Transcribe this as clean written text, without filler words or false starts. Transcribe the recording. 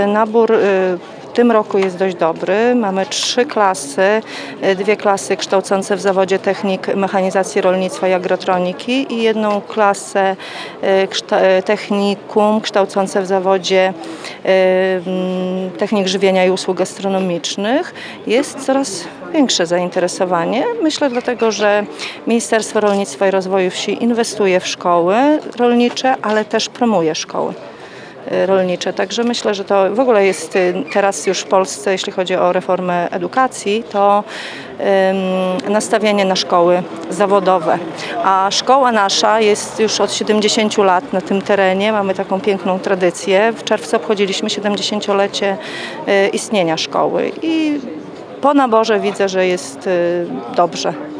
Nabór w tym roku jest dość dobry. Mamy 3 klasy, 2 klasy kształcące w zawodzie technik mechanizacji rolnictwa i agrotroniki i 1 klasę technikum kształcące w zawodzie technik żywienia i usług gastronomicznych. Jest coraz większe zainteresowanie. Myślę dlatego, że Ministerstwo Rolnictwa i Rozwoju Wsi inwestuje w szkoły rolnicze, ale też promuje szkoły rolnicze. Także myślę, że to w ogóle jest teraz już w Polsce, jeśli chodzi o reformę edukacji, to nastawienie na szkoły zawodowe. A szkoła nasza jest już od 70 lat na tym terenie. Mamy taką piękną tradycję. W czerwcu obchodziliśmy 70-lecie istnienia szkoły i po naborze widzę, że jest dobrze.